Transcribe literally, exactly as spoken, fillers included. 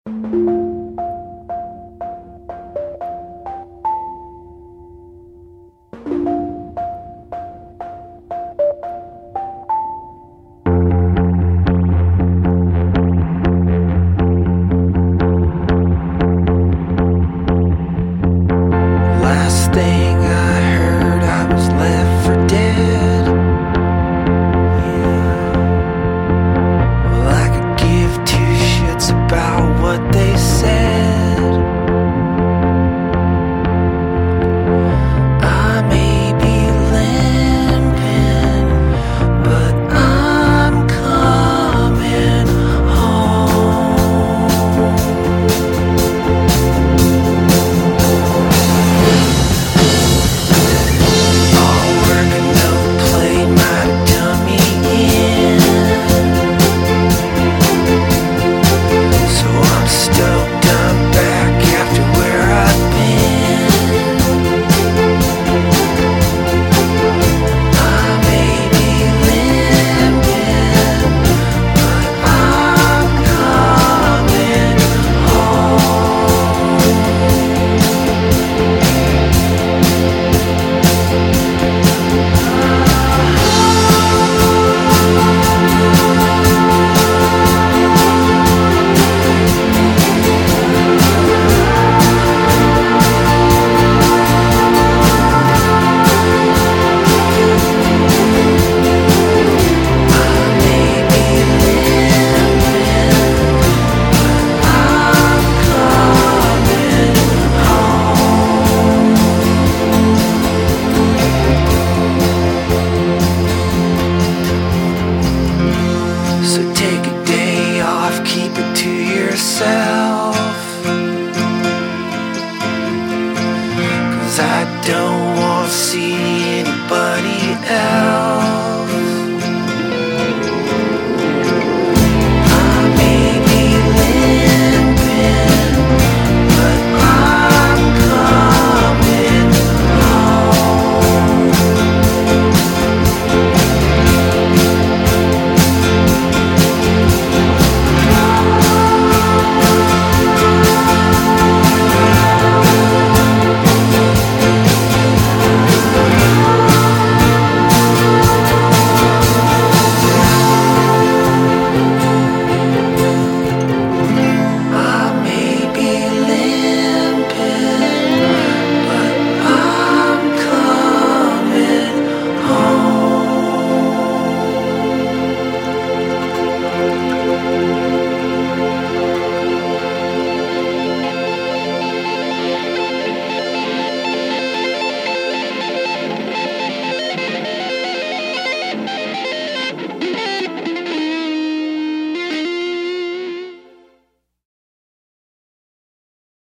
Last thing I heard, I was left for dead. Well, I could give two shits about what they said. I may be limping, but I'm coming home. All work and no play, my dummy in. So I'm stoked I'm back after where I've been. I may be limping, but I'm coming home. So take a day off, keep it to yourself.